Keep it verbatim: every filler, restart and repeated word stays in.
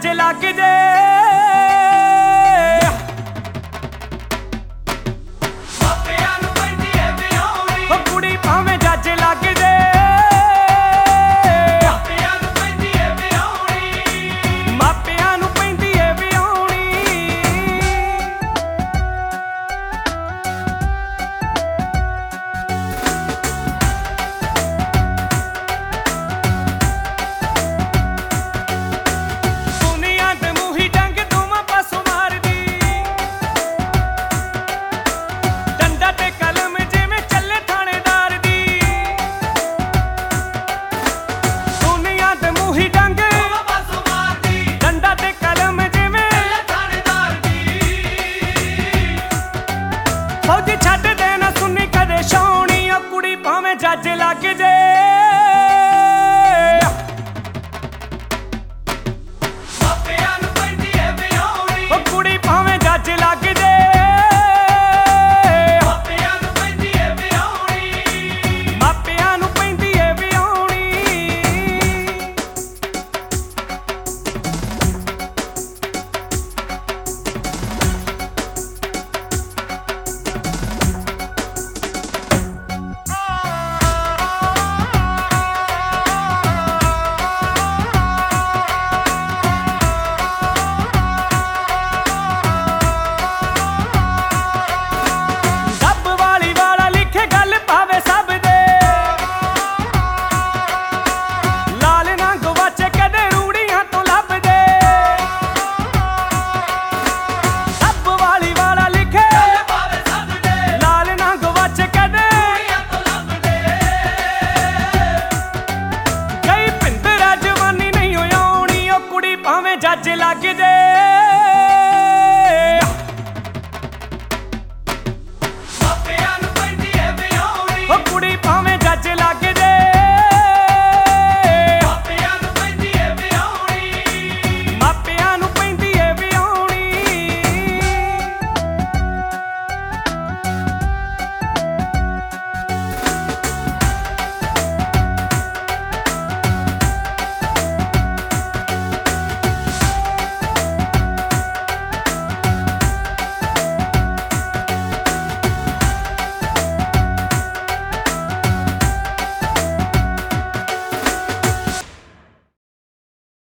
जज लग जे मापियां नूं पैंदी है विआउणी ओ कुड़ी भावें जज लग जे मापियां नूं पैंदी है विआउणी मापियां नूं पैंदी है विआउणी जज लग जे मापियां नूं पैंदी है विआउणी ओ कुड़ी भावें जज लग जे मापियां नूं पैंदी है विआउणी मापियां नूं पैंदी है विआउणी जज लग जे।